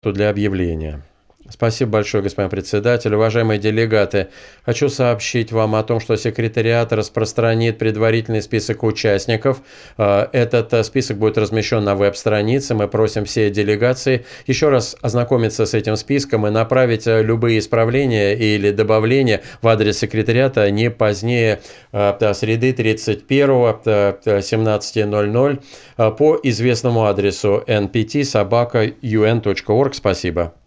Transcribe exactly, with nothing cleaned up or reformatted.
для объявления. Спасибо большое, господин председатель. Уважаемые делегаты, хочу сообщить вам о том, что секретариат распространит предварительный список участников. Этот список будет размещен на веб-странице. Мы просим все делегации еще раз ознакомиться с этим списком и направить любые исправления или добавления в адрес секретариата не позднее среды тридцать первого семнадцати ноль-ноль по известному адресу эн пи ти собака ю эн точка орг. Спасибо.